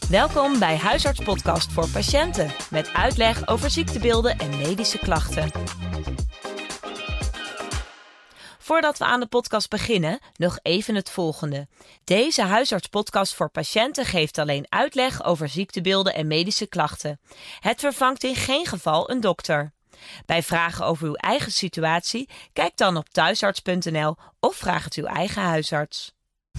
Welkom bij Huisartspodcast voor patiënten met uitleg over ziektebeelden en medische klachten. Voordat we aan de podcast beginnen, nog even het volgende. Deze Huisartspodcast voor patiënten geeft alleen uitleg over ziektebeelden en medische klachten. Het vervangt in geen geval een dokter. Bij vragen over uw eigen situatie, kijk dan op thuisarts.nl of vraag het uw eigen huisarts.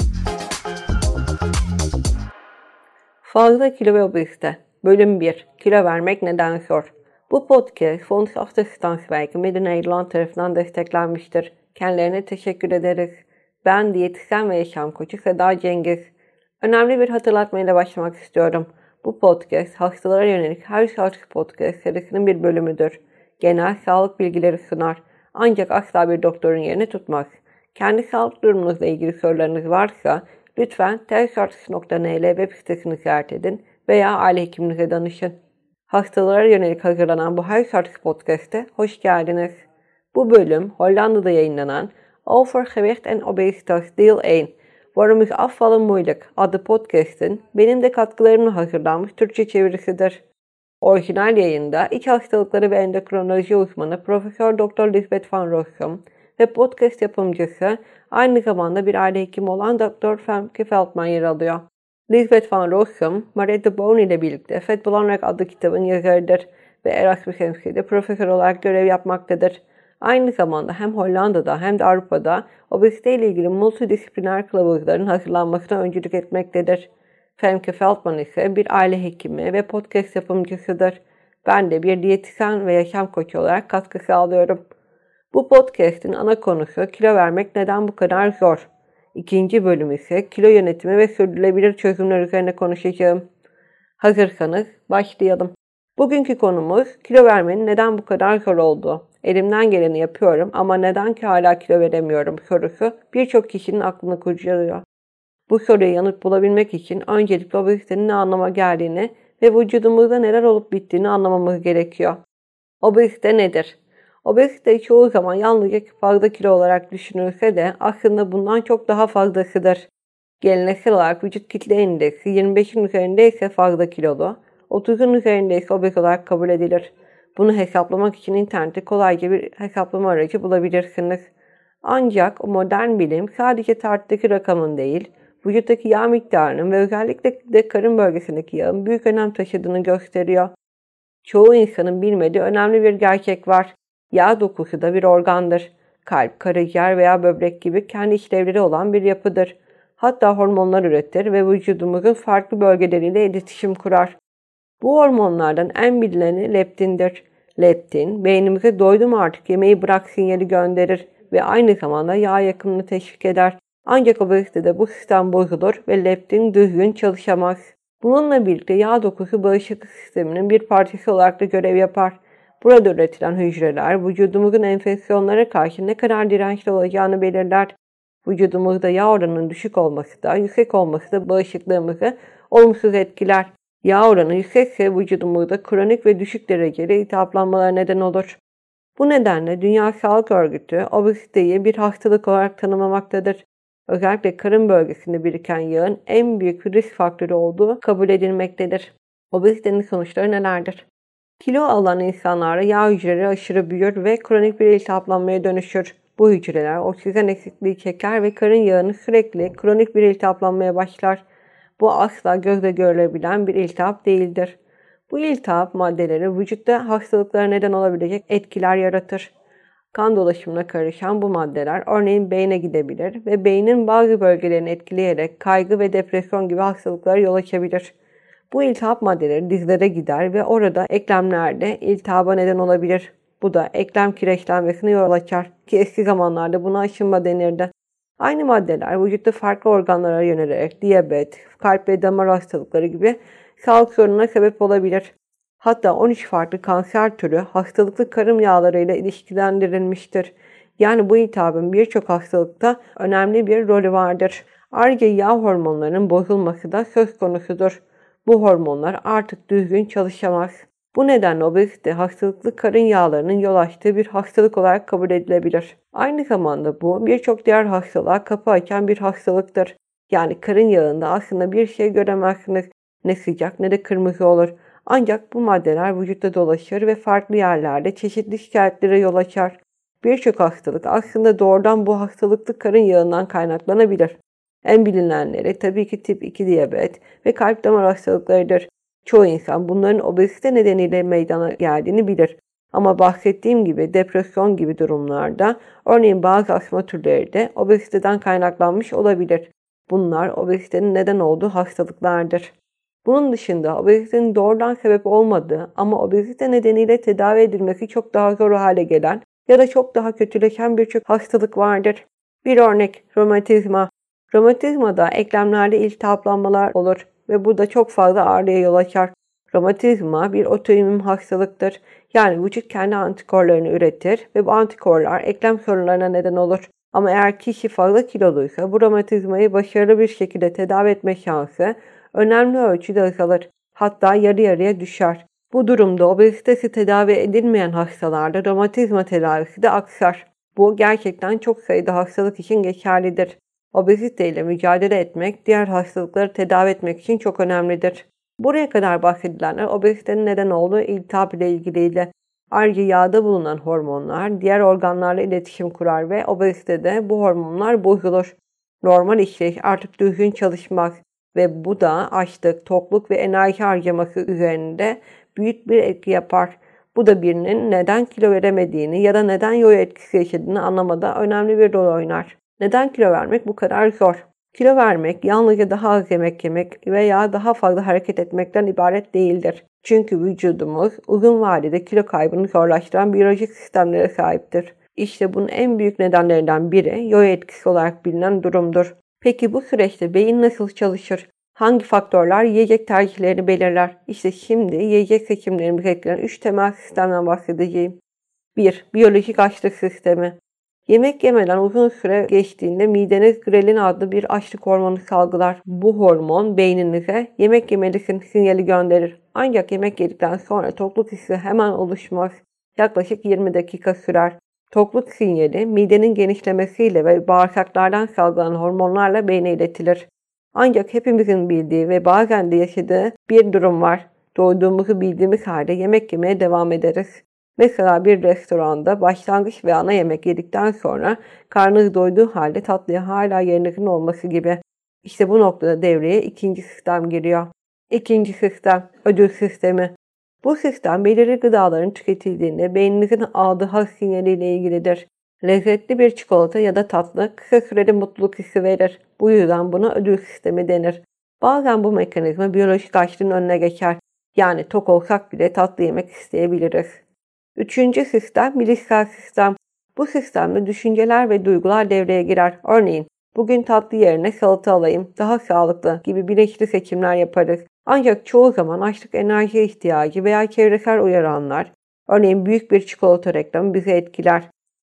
Fazla kilo ve obezite. Bölüm 1. Kilo vermek neden zor? Bu podcast fondsafta Stanswijken ve Nederland tarafından desteklenmiştir. Kendilerine teşekkür ederiz. Ben diyetisyen ve yaşam koçu Seda Cengiz. Önemli bir hatırlatmayla başlamak istiyorum. Bu podcast hastalara yönelik her sağlık podcast serisinin bir bölümüdür. Genel sağlık bilgileri sunar. Ancak asla bir doktorun yerini tutmaz. Kendi sağlık durumunuzla ilgili sorularınız varsa lütfen tersartış.nl web sitesini ziyaret edin veya aile hekiminize danışın. Hastalara yönelik hazırlanan bu Huisarts podcast'e hoş geldiniz. Bu bölüm Hollanda'da yayınlanan Over Gewicht en Obesitas Deel 1, Waarom ik afvallen moeilijk adlı podcast'in benim de katkılarımla hazırlanmış Türkçe çevirisidir. Orijinal yayında iç hastalıkları ve endokrinoloji uzmanı Profesör Doktor Lisbeth van Rossum ve podcast yapımcısı aynı zamanda bir aile hekimi olan Dr. Femke Veldman yer alıyor. Lisbeth van Rossum, Marie de Boon ile birlikte Vet Belangrijk adlı kitabın yazarıdır ve Erasmus MC'de profesör olarak görev yapmaktadır. Aynı zamanda hem Hollanda'da hem de Avrupa'da obezite ile ilgili multidisipliner kılavuzların hazırlanmasına öncülük etmektedir. Femke Veldman ise bir aile hekimi ve podcast yapımcısıdır. Ben de bir diyetisyen ve yaşam koçu olarak katkı sağlıyorum. Bu podcast'in ana konusu kilo vermek neden bu kadar zor? İkinci bölüm ise kilo yönetimi ve sürdürülebilir çözümler üzerine konuşacağım. Hazırsanız başlayalım. Bugünkü konumuz kilo vermenin neden bu kadar zor olduğu. Elimden geleni yapıyorum ama neden ki hala kilo veremiyorum sorusu birçok kişinin aklını kurcalıyor. Bu soruya yanıt bulabilmek için öncelikle obezitenin ne anlama geldiğini ve vücudumuzda neler olup bittiğini anlamamız gerekiyor. Obezite nedir? Obezite çoğu zaman yalnızca fazla kilo olarak düşünülse de aslında bundan çok daha fazlasıdır. Geleneksel olarak vücut kitle indeksi 25'in üzerinde ise fazla kilolu, 30'un üzerinde ise obez olarak kabul edilir. Bunu hesaplamak için internette kolayca bir hesaplama aracı bulabilirsiniz. Ancak modern bilim sadece tartıdaki rakamın değil, vücuttaki yağ miktarının ve özellikle de karın bölgesindeki yağın büyük önem taşıdığını gösteriyor. Çoğu insanın bilmediği önemli bir gerçek var. Yağ dokusu da bir organdır. Kalp, karaciğer veya böbrek gibi kendi işlevleri olan bir yapıdır. Hatta hormonlar üretir ve vücudumuzun farklı bölgeleriyle iletişim kurar. Bu hormonlardan en bilineni leptindir. Leptin, beynimize doydum artık yemeği bırak sinyali gönderir ve aynı zamanda yağ yakımını teşvik eder. Ancak obezitede bu sistem bozulur ve leptin düzgün çalışamaz. Bununla birlikte yağ dokusu bağışıklık sisteminin bir parçası olarak da görev yapar. Burada üretilen hücreler vücudumuzun enfeksiyonlara karşı ne kadar dirençli olacağını belirler. Vücudumuzda yağ oranının düşük olması da yüksek olması da bağışıklığımızı olumsuz etkiler. Yağ oranı yüksekse vücudumuzda kronik ve düşük dereceli iltihaplanmalara neden olur. Bu nedenle Dünya Sağlık Örgütü obeziteyi bir hastalık olarak tanımlamaktadır. Özellikle karın bölgesinde biriken yağın en büyük risk faktörü olduğu kabul edilmektedir. Obezitenin sonuçları nelerdir? Kilo alan insanlarda yağ hücreleri aşırı büyür ve kronik bir iltihaplanmaya dönüşür. Bu hücreler oksijen eksikliği çeker ve karın yağını sürekli kronik bir iltihaplanmaya başlar. Bu asla gözle görülebilen bir iltihap değildir. Bu iltihap maddeleri vücutta hastalıklara neden olabilecek etkiler yaratır. Kan dolaşımına karışan bu maddeler örneğin beyne gidebilir ve beynin bazı bölgelerini etkileyerek kaygı ve depresyon gibi hastalıklara yol açabilir. Bu iltihap maddeleri dizlere gider ve orada eklemlerde iltihaba neden olabilir. Bu da eklem kireçlenmesine yol açar ki eski zamanlarda buna aşınma denirdi. Aynı maddeler vücutta farklı organlara yönelerek diyabet, kalp ve damar hastalıkları gibi sağlık sorununa sebep olabilir. Hatta 13 farklı kanser türü hastalıklı karın yağlarıyla ilişkilendirilmiştir. Yani bu iltihabın birçok hastalıkta önemli bir rolü vardır. Ayrıca yağ hormonlarının bozulması da söz konusudur. Bu hormonlar artık düzgün çalışamaz. Bu nedenle obezite hastalıklı karın yağlarının yol açtığı bir hastalık olarak kabul edilebilir. Aynı zamanda bu birçok diğer hastalığa kapı açan bir hastalıktır. Yani karın yağında aslında bir şey göremezsiniz. Ne sıcak ne de kırmızı olur. Ancak bu maddeler vücutta dolaşır ve farklı yerlerde çeşitli şikayetlere yol açar. Birçok hastalık aslında doğrudan bu hastalıklı karın yağından kaynaklanabilir. En bilinenleri tabii ki tip 2 diyabet ve kalp damar hastalıklarıdır. Çoğu insan bunların obezite nedeniyle meydana geldiğini bilir. Ama bahsettiğim gibi depresyon gibi durumlarda, örneğin bazı astma türleri de obeziteden kaynaklanmış olabilir. Bunlar obezitenin neden olduğu hastalıklardır. Bunun dışında obezitenin doğrudan sebep olmadığı ama obezite nedeniyle tedavi edilmesi çok daha zor hale gelen ya da çok daha kötüleşen birçok hastalık vardır. Bir örnek romatizma. Romatizmada eklemlerde iltihaplanmalar olur ve bu da çok fazla ağrıya yol açar. Romatizma bir otoimmün hastalıktır. Yani vücut kendi antikorlarını üretir ve bu antikorlar eklem sorunlarına neden olur. Ama eğer kişi fazla kiloluysa bu romatizmayı başarılı bir şekilde tedavi etme şansı önemli ölçüde azalır. Hatta yarı yarıya düşer. Bu durumda obezitesi tedavi edilmeyen hastalarda romatizma tedavisi de aksar. Bu gerçekten çok sayıda hastalık için geçerlidir. Obezite ile mücadele etmek diğer hastalıkları tedavi etmek için çok önemlidir. Buraya kadar bahsedilenler obezitenin neden olduğu iltihap ile ilgiliydi. Ayrıca yağda bulunan hormonlar diğer organlarla iletişim kurar ve obezitede bu hormonlar bozulur. Normal işleyiş artık düzgün çalışmaz ve bu da açlık, tokluk ve enerji harcaması üzerinde büyük bir etki yapar. Bu da birinin neden kilo veremediğini ya da neden yoyo etkisi yaşadığını anlamada önemli bir rol oynar. Neden kilo vermek bu kadar zor? Kilo vermek yalnızca daha az yemek yemek veya daha fazla hareket etmekten ibaret değildir. Çünkü vücudumuz uzun vadede kilo kaybını zorlaştıran biyolojik sistemlere sahiptir. İşte bunun en büyük nedenlerinden biri yoyo etkisi olarak bilinen durumdur. Peki bu süreçte beyin nasıl çalışır? Hangi faktörler yiyecek tercihlerini belirler? İşte şimdi yiyecek seçimlerimizi etkileyen 3 temel sistemden bahsedeceğim. 1. Biyolojik açlık sistemi. Yemek yemeden uzun süre geçtiğinde mideniz grelin adlı bir açlık hormonu salgılar. Bu hormon beyninize yemek yemelisin sinyali gönderir. Ancak yemek yedikten sonra tokluk hissi hemen oluşmaz. Yaklaşık 20 dakika sürer. Tokluk sinyali midenin genişlemesiyle ve bağırsaklardan salgılanan hormonlarla beyne iletilir. Ancak hepimizin bildiği ve bazen de yaşadığı bir durum var. Doyduğumuzu bildiğimiz halde yemek yemeye devam ederiz. Mesela bir restoranda başlangıç ve ana yemek yedikten sonra karnınız doyduğu halde tatlıya hala yerinizin olması gibi. İşte bu noktada devreye ikinci sistem giriyor. İkinci sistem, ödül sistemi. Bu sistem belirli gıdaların tüketildiğinde beyninizin aldığı haz sinyaliyle ilgilidir. Lezzetli bir çikolata ya da tatlı kısa süreli mutluluk hissi verir. Bu yüzden buna ödül sistemi denir. Bazen bu mekanizma biyolojik açlığın önüne geçer. Yani tok olsak bile tatlı yemek isteyebiliriz. Üçüncü sistem, bilişsel sistem. Bu sistemde düşünceler ve duygular devreye girer. Örneğin, bugün tatlı yerine salata alayım, daha sağlıklı gibi bilinçli seçimler yaparız. Ancak çoğu zaman açlık enerji ihtiyacı veya çevresel uyaranlar, örneğin büyük bir çikolata reklamı bizi etkiler.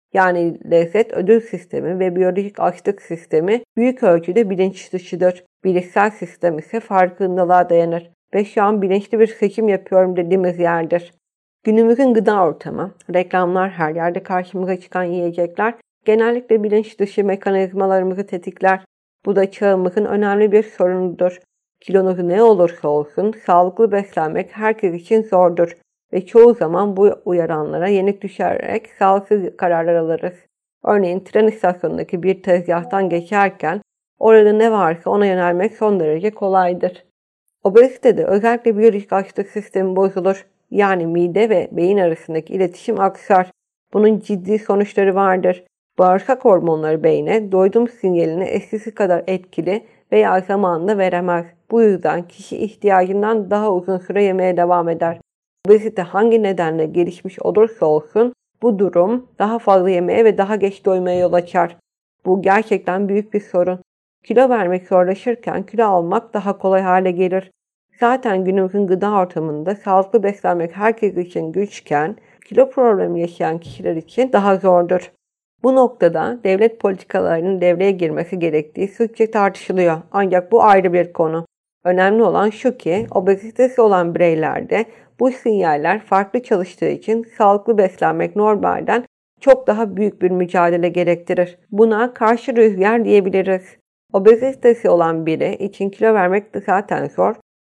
Yani lezzet ödül sistemi ve biyolojik açlık sistemi büyük ölçüde bilinç dışıdır. Bilişsel sistem ise farkındalığa dayanır ve şu an bilinçli bir seçim yapıyorum dediğimiz yerdir. Günümüzün gıda ortamı, reklamlar, her yerde karşımıza çıkan yiyecekler genellikle bilinç dışı mekanizmalarımızı tetikler. Bu da çağımızın önemli bir sorunudur. Kilonuz ne olursa olsun sağlıklı beslenmek herkes için zordur ve çoğu zaman bu uyaranlara yenik düşerek sağlıksız kararlar alırız. Örneğin tren istasyonundaki bir tezgahtan geçerken orada ne varsa ona yönelmek son derece kolaydır. Obezitede özellikle biyolojik açlık sistemi bozulur. Yani mide ve beyin arasındaki iletişim aksar. Bunun ciddi sonuçları vardır. Bağırsak hormonları beyne doydum sinyalini eskisi kadar etkili veya zamanında veremez. Bu yüzden kişi ihtiyacından daha uzun süre yemeye devam eder. Obezite hangi nedenle gelişmiş olursa olsun bu durum daha fazla yemeye ve daha geç doymaya yol açar. Bu gerçekten büyük bir sorun. Kilo vermek zorlaşırken kilo almak daha kolay hale gelir. Zaten günümüzün gıda ortamında sağlıklı beslenmek herkes için güçken, kilo problemi yaşayan kişiler için daha zordur. Bu noktada devlet politikalarının devreye girmesi gerektiği sıkça tartışılıyor. Ancak bu ayrı bir konu. Önemli olan şu ki, obezitesi olan bireylerde bu sinyaller farklı çalıştığı için sağlıklı beslenmek normalden çok daha büyük bir mücadele gerektirir. Buna karşı rüzgar diyebiliriz. Obezitesi olan biri için kilo vermek de zaten zor.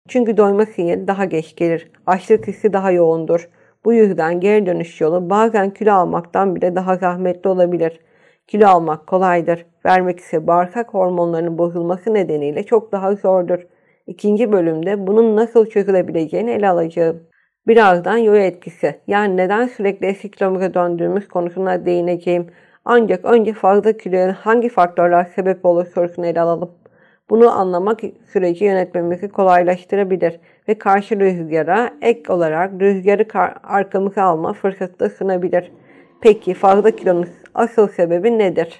Çünkü doyma sinyali daha geç gelir. Açlık hissi daha yoğundur. Bu yüzden geri dönüş yolu bazen kilo almaktan bile daha zahmetli olabilir. Kilo almak kolaydır. Vermek ise bağırsak hormonlarının bozulması nedeniyle çok daha zordur. İkinci bölümde bunun nasıl çözülebileceğini ele alacağım. Birazdan yoyo etkisi, yani neden sürekli eski kilomuza döndüğümüz konusuna değineceğim. Ancak önce fazla kiloya hangi faktörler sebep olur sorusunu ele alalım. Bunu anlamak süreci yönetmemizi kolaylaştırabilir ve karşı rüzgara ek olarak rüzgarı arkamıza alma fırsatı da sunabilir. Peki fazla kilonun asıl sebebi nedir?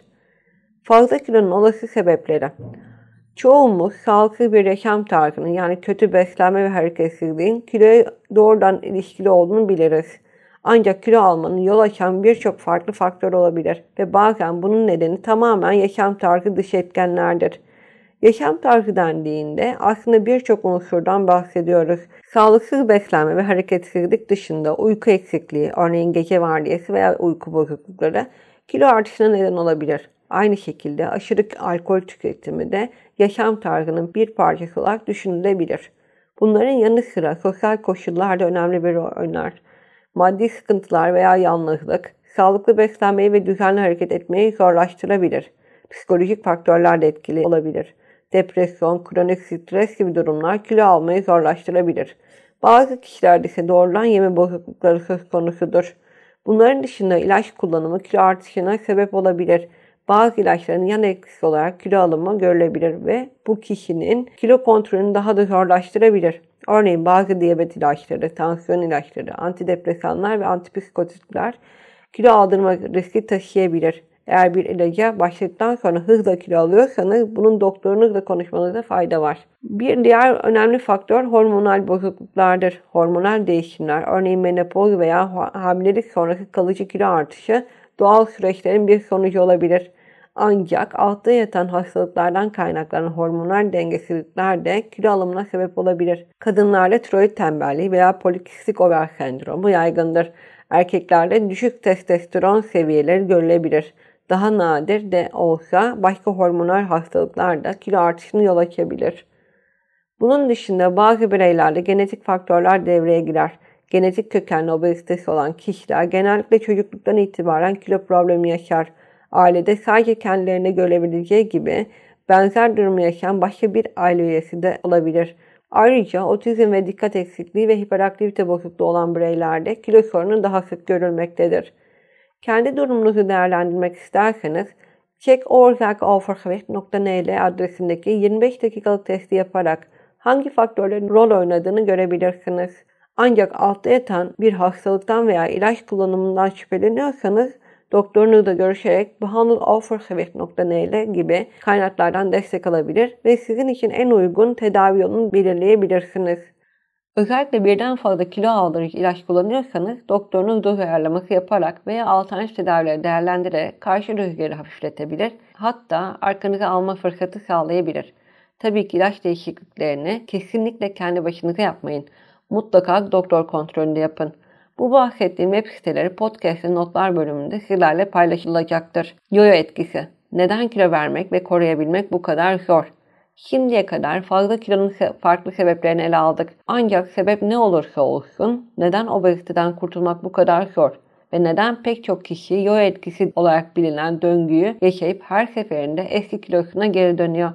Fazla kilonun olası sebepleri. Çoğumuz sağlıksız bir yaşam tarzının, yani kötü beslenme ve hareketsizliğin kiloya doğrudan ilişkili olduğunu biliriz. Ancak kilo almanın yol açan birçok farklı faktör olabilir ve bazen bunun nedeni tamamen yaşam tarzı dışı etkenlerdir. Yaşam tarzı dendiğinde aslında birçok unsurdan bahsediyoruz. Sağlıksız beslenme ve hareketsizlik dışında uyku eksikliği, örneğin gece vardiyası veya uyku bozuklukları kilo artışına neden olabilir. Aynı şekilde aşırı alkol tüketimi de yaşam tarzının bir parçası olarak düşünülebilir. Bunların yanı sıra sosyal koşullar da önemli bir rol oynar. Maddi sıkıntılar veya yalnızlık, sağlıklı beslenmeyi ve düzenli hareket etmeyi zorlaştırabilir. Psikolojik faktörler de etkili olabilir. Depresyon, kronik stres gibi durumlar kilo almayı zorlaştırabilir. Bazı kişilerde ise doğrudan yeme bozuklukları söz konusudur. Bunların dışında ilaç kullanımı kilo artışına sebep olabilir. Bazı ilaçların yan etkisi olarak kilo alımı görülebilir ve bu kişinin kilo kontrolünü daha da zorlaştırabilir. Örneğin bazı diyabet ilaçları, tansiyon ilaçları, antidepresanlar ve antipsikotikler kilo aldırma riski taşıyabilir. Eğer bir ilaca başladıktan sonra hızla kilo alıyorsanız bunun doktorunuzla konuşmanızda fayda var. Bir diğer önemli faktör hormonal bozukluklardır. Hormonal değişimler, örneğin menopoz veya hamilelik sonrası kalıcı kilo artışı doğal süreçlerin bir sonucu olabilir. Ancak altta yatan hastalıklardan kaynaklanan hormonal dengesizlikler de kilo alımına sebep olabilir. Kadınlarda tiroid tembelliği veya polikistik over sendromu yaygındır. Erkeklerde düşük testosteron seviyeleri görülebilir. Daha nadir de olsa başka hormonal hastalıklar da kilo artışına yol açabilir. Bunun dışında bazı bireylerde genetik faktörler devreye girer. Genetik kökenli obezitesi olan kişiler genellikle çocukluktan itibaren kilo problemi yaşar. Ailede sadece kendilerine görebileceği gibi benzer durumu yaşayan başka bir aile üyesi de olabilir. Ayrıca otizm ve dikkat eksikliği ve hiperaktivite bozukluğu olan bireylerde kilo sorunu daha sık görülmektedir. Kendi durumunuzu değerlendirmek isterseniz checkovergewicht.nl adresindeki 25 dakikalık testi yaparak hangi faktörlerin rol oynadığını görebilirsiniz. Ancak altta yatan bir hastalıktan veya ilaç kullanımından şüpheleniyorsanız doktorunuzla görüşerek behandelovergewicht.nl gibi kaynaklardan destek alabilir ve sizin için en uygun tedavi yolunu belirleyebilirsiniz. Özellikle birden fazla kilo aldırıcı ilaç kullanıyorsanız doktorunuz doz ayarlaması yaparak veya alternatif tedavileri değerlendirerek karşı rüzgarı hafifletebilir, hatta arkanıza alma fırsatı sağlayabilir. Tabii ki ilaç değişikliklerini kesinlikle kendi başınıza yapmayın. Mutlaka doktor kontrolünde yapın. Bu bahsettiğim web siteleri podcast'ın notlar bölümünde sizlerle paylaşılacaktır. Yoyo etkisi. Neden kilo vermek ve koruyabilmek bu kadar zor? Şimdiye kadar fazla kilonun farklı sebeplerini ele aldık. Ancak sebep ne olursa olsun neden obeziteden kurtulmak bu kadar zor? Ve neden pek çok kişi yoyo etkisi olarak bilinen döngüyü yaşayıp her seferinde eski kilosuna geri dönüyor?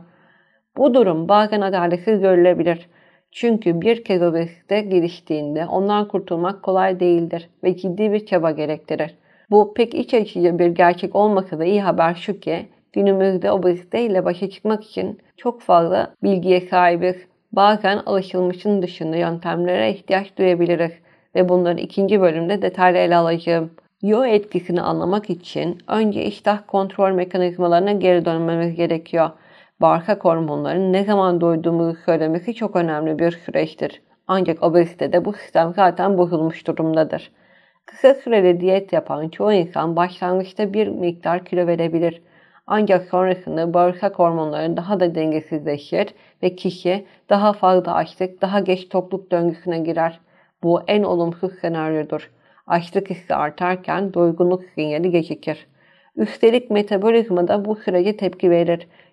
Bu durum bazen adaletsiz görülebilir. Çünkü bir kez obezite geliştiğinde ondan kurtulmak kolay değildir ve ciddi bir çaba gerektirir. Bu pek iç açıcı bir gerçek olmasa da iyi haber şu ki günümüzde obezite ile başa çıkmak için çok fazla bilgiye sahibiz. Bazen alışılmışın dışında yöntemlere ihtiyaç duyabiliriz ve bunları ikinci bölümde detaylı ele alacağım. Yoyo etkisini anlamak için önce iştah kontrol mekanizmalarına geri dönmemiz gerekiyor. Bağırsak hormonlarının ne zaman doyduğumuzu söylemesi çok önemli bir süreçtir. Ancak obezitede bu sistem zaten bozulmuş durumdadır. Kısa süreli diyet yapan çoğu insan başlangıçta bir miktar kilo verebilir. Ancak sonrasında bağırsak hormonları daha da dengesizleşir ve kişi daha fazla açlık, daha geç tokluk döngüsüne girer. Bu en olumsuz senaryodur. Açlık hissi artarken doygunluk sinyali gecikir. Üstelik metabolizma da bu sürece tepki verir.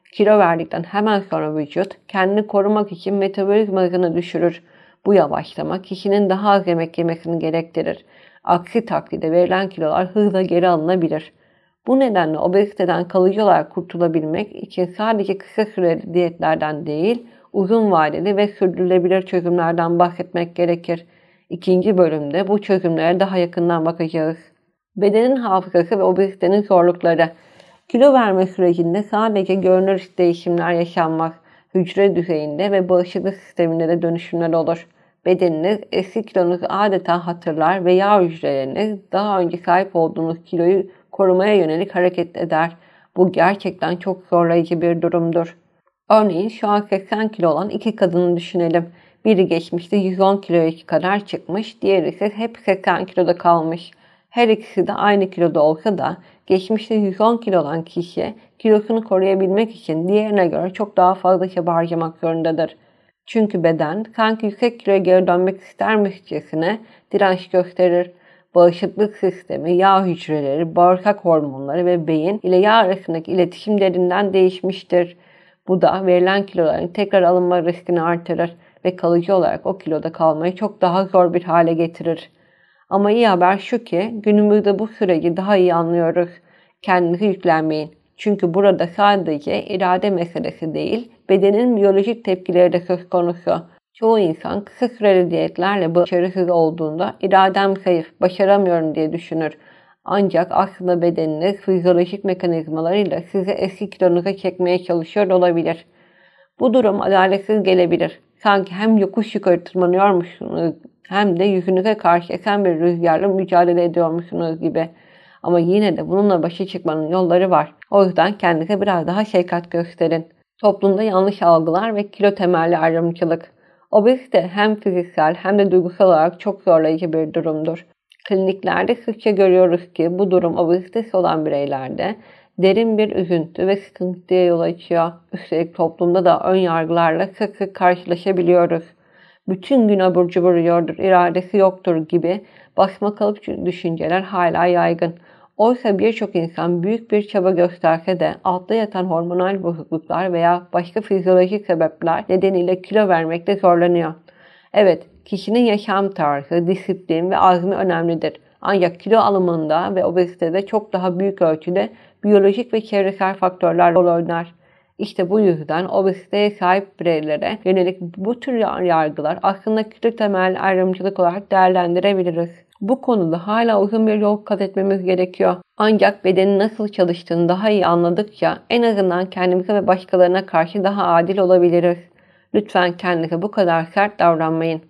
Kilo verdikten hemen sonra vücut kendini korumak için metabolik hızını düşürür. Bu yavaşlama kişinin daha az yemek yemesini gerektirir. Aksi takdirde verilen kilolar hızla geri alınabilir. Bu nedenle obeziteden kalıcı olarak kurtulabilmek için sadece kısa süreli diyetlerden değil, uzun vadeli ve sürdürülebilir çözümlerden bahsetmek gerekir. İkinci bölümde bu çözümlere daha yakından bakacağız. Bedenin hafızası ve obezitenin zorlukları. Kilo verme sürecinde sadece görünür değişimler yaşanmaz. Hücre düzeyinde ve bağışıklık sisteminde de dönüşümler olur. Bedeniniz eski kilonuzu adeta hatırlar ve yağ hücreleriniz daha önce sahip olduğunuz kiloyu korumaya yönelik hareket eder. Bu gerçekten çok zorlayıcı bir durumdur. Örneğin şu an 80 kilo olan iki kadını düşünelim. Biri geçmişte 110 kiloya kadar çıkmış, diğeri ise hep 80 kiloda kalmış. Her ikisi de aynı kiloda olsa da geçmişte 110 kilo olan kişi kilosunu koruyabilmek için diğerine göre çok daha fazla çaba harcamak zorundadır. Çünkü beden sanki yüksek kiloya geri dönmek istermişçesine direnç gösterir. Bağışıklık sistemi, yağ hücreleri, bağırsak hormonları ve beyin ile yağ arasındaki iletişim derinden değişmiştir. Bu da verilen kiloların tekrar alınma riskini artırır ve kalıcı olarak o kiloda kalmayı çok daha zor bir hale getirir. Ama iyi haber şu ki günümüzde bu süreci daha iyi anlıyoruz. Kendinize yüklenmeyin. Çünkü burada sadece irade meselesi değil, bedenin biyolojik tepkileri de söz konusu. Çoğu insan kısa süreli diyetlerle başarısız olduğunda iradem zayıf, başaramıyorum diye düşünür. Ancak aslında bedeniniz fizyolojik mekanizmalarıyla sizi eski kilonuza çekmeye çalışıyor olabilir. Bu durum adaletsiz gelebilir. Sanki hem yokuş yukarı tırmanıyormuşsunuz hem de yüzünüze karşı esen bir rüzgarla mücadele ediyormuşsunuz gibi. Ama yine de bununla başa çıkmanın yolları var. O yüzden kendinize biraz daha şefkat gösterin. Toplumda yanlış algılar ve kilo temelli ayrımcılık. Obezite hem fiziksel hem de duygusal olarak çok zorlayıcı bir durumdur. Kliniklerde sıkça görüyoruz ki bu durum obezitesi olan bireylerde derin bir üzüntü ve sıkıntıya yol açıyor. Üstelik toplumda da ön yargılarla sık sık karşılaşabiliyoruz. Bütün gün abur cubur yiyordur, iradesi yoktur gibi basmakalıp düşünceler hala yaygın. Oysa birçok insan büyük bir çaba gösterse de altta yatan hormonal bozukluklar veya başka fizyolojik sebepler nedeniyle kilo vermekte zorlanıyor. Evet, kişinin yaşam tarzı, disiplin ve azmi önemlidir. Ancak kilo alımında ve obezitede çok daha büyük ölçüde biyolojik ve çevresel faktörler rol oynar. İşte bu yüzden obeziteye sahip bireylere yönelik bu tür yargılar aslında kilo temelli ayrımcılık olarak değerlendirebiliriz. Bu konuda hala uzun bir yol kat etmemiz gerekiyor. Ancak bedenin nasıl çalıştığını daha iyi anladıkça en azından kendimize ve başkalarına karşı daha adil olabiliriz. Lütfen kendinize bu kadar sert davranmayın.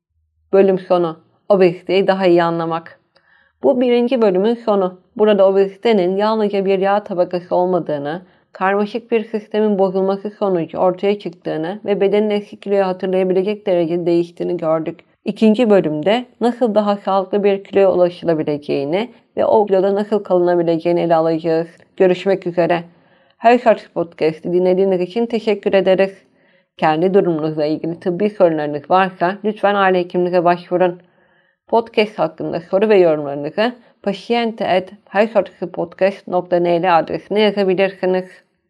Bölüm sonu. Obeziteyi daha iyi anlamak. Bu birinci bölümün sonu. Burada obezitenin yalnızca bir yağ tabakası olmadığını, karmaşık bir sistemin bozulması sonucu ortaya çıktığını ve bedenin eski kiloyu hatırlayabilecek derecede değiştiğini gördük. İkinci bölümde nasıl daha sağlıklı bir kiloya ulaşılabileceğini ve o kiloda nasıl kalınabileceğini ele alacağız. Görüşmek üzere. Her Podcast'ı dinlediğiniz için teşekkür ederiz. Kendi durumunuzla ilgili tıbbi sorunlarınız varsa lütfen aile hekiminize başvurun. Podcast hakkında soru ve yorumlarınızı patiënten@huisartsenpodcast.nl adresine yazabilirsiniz.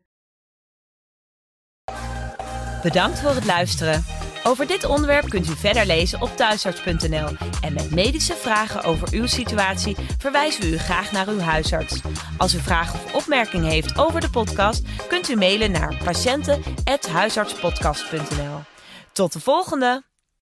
Bedankt voor het luisteren. Over dit onderwerp kunt u verder lezen op thuisarts.nl. En met medische vragen over uw situatie verwijzen we u graag naar uw huisarts. Als u vragen of opmerkingen heeft over de podcast, kunt u mailen naar patiënten@huisartspodcast.nl. Tot de volgende!